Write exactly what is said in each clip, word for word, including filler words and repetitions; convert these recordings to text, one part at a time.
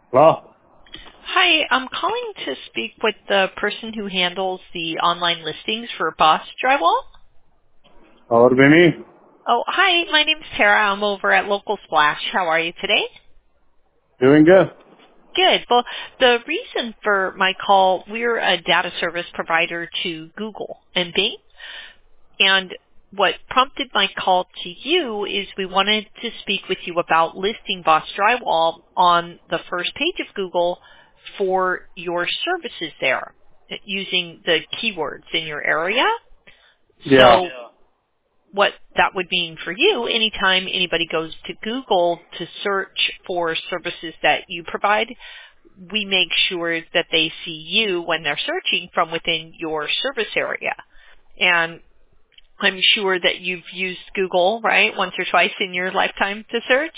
Hello? Hi, I'm calling to speak with the person who handles the online listings for Boss Drywall. That would be me. Oh, hi, my name's Tara. I'm over at Local Splash. How are you today? Doing good. Good. Well, the reason for my call, we're a data service provider to Google and Bing. And what prompted my call to you is we wanted to speak with you about listing Boss Drywall on the first page of Google for your services there using the keywords in your area. Yeah. So what that would mean for you, anytime anybody goes to Google to search for services that you provide, we make sure that they see you when they're searching from within your service area. And I'm sure that you've used Google, right, once or twice in your lifetime to search?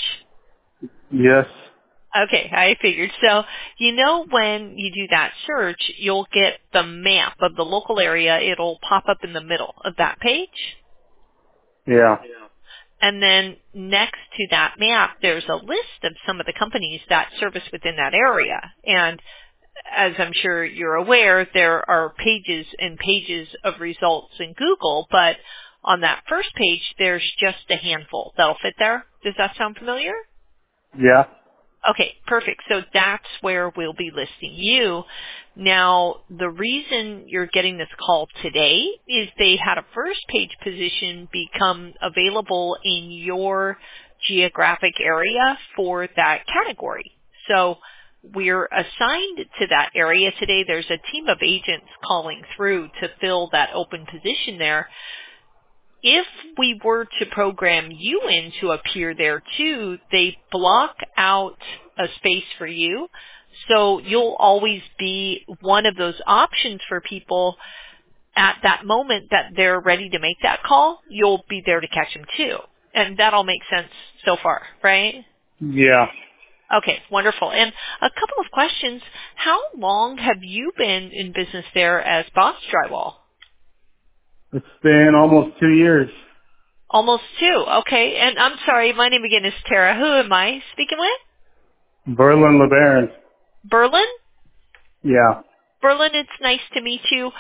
Yes. Okay, I figured. So, you know when you do that search, you'll get the map of the local area. It'll pop up in the middle of that page. Yeah. And then next to that map, there's a list of some of the companies that service within that area. And as I'm sure you're aware, there are pages and pages of results in Google, but on that first page, there's just a handful that'll fit there. Does that sound familiar? Yeah. Okay, perfect. So that's where we'll be listing you. Now, the reason you're getting this call today is they had a first page position become available in your geographic area for that category. So we're assigned to that area today. There's a team of agents calling through to fill that open position there. If we were to program you in to appear there too, they block out a space for you. So you'll always be one of those options for people at that moment that they're ready to make that call. You'll be there to catch them too. And that all makes sense so far, right? Yeah. Okay, wonderful. And a couple of questions. How long have you been in business there as Boss Drywall? It's been almost two years. Almost two. Okay. And I'm sorry, my name again is Tara. Who am I speaking with? Berlin LeBaron. Berlin? Yeah. Berlin, it's nice to meet you.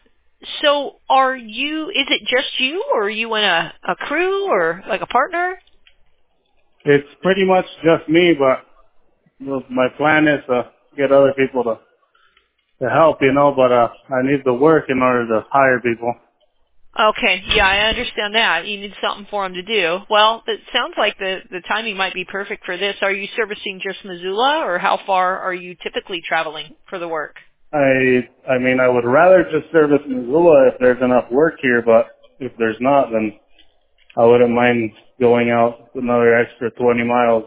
So are you, is it just you or are you in a, a crew or like a partner? It's pretty much just me, but well, my plan is to get other people to, to help, you know, but uh, I need the work in order to hire people. Okay, yeah, I understand that. You need something for them to do. Well, it sounds like the, the timing might be perfect for this. Are you servicing just Missoula or how far are you typically traveling for the work? I, I mean, I would rather just service Missoula if there's enough work here, but if there's not, then I wouldn't mind going out another extra twenty miles.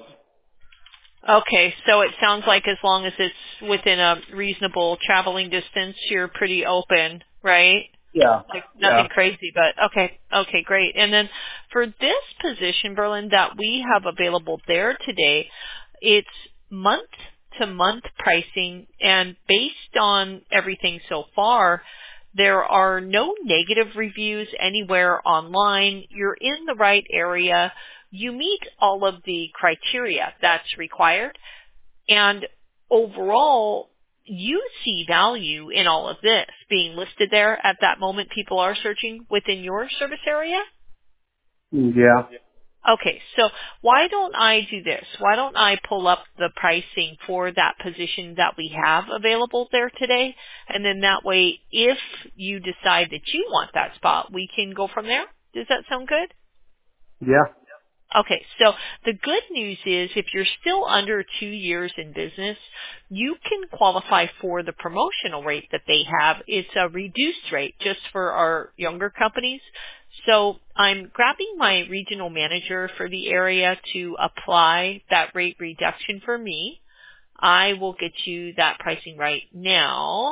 Okay, so it sounds like as long as it's within a reasonable traveling distance, you're pretty open, right? Yeah. Like Yeah. nothing crazy, but okay, okay, great. And then for this position, Berlin, that we have available there today, it's month to month pricing, and based on everything so far, there are no negative reviews anywhere online. You're in the right area. You meet all of the criteria that's required. And overall, you see value in all of this being listed there at that moment people are searching within your service area? Yeah. Okay, so why don't I do this? Why don't I pull up the pricing for that position that we have available there today? And then that way, if you decide that you want that spot, we can go from there. Does that sound good? Yeah. Okay, so the good news is if you're still under two years in business, you can qualify for the promotional rate that they have. It's a reduced rate just for our younger companies. So I'm grabbing my regional manager for the area to apply that rate reduction for me. I will get you that pricing right now.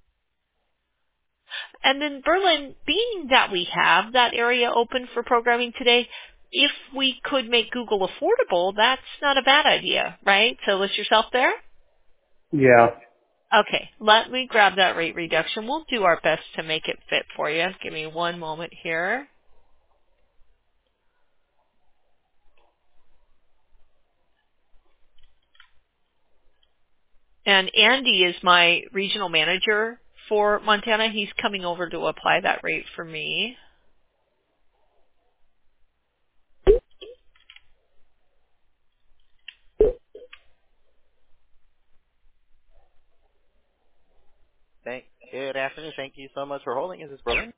And then Berlin, being that we have that area open for programming today, if we could make Google affordable, that's not a bad idea, right? So list yourself there. Yeah. Okay, let me grab that rate reduction. We'll do our best to make it fit for you. Give me one moment here. And Andy is my regional manager for Montana. He's coming over to apply that rate for me. Thank, good afternoon. Thank you so much for holding. Is this Berlin?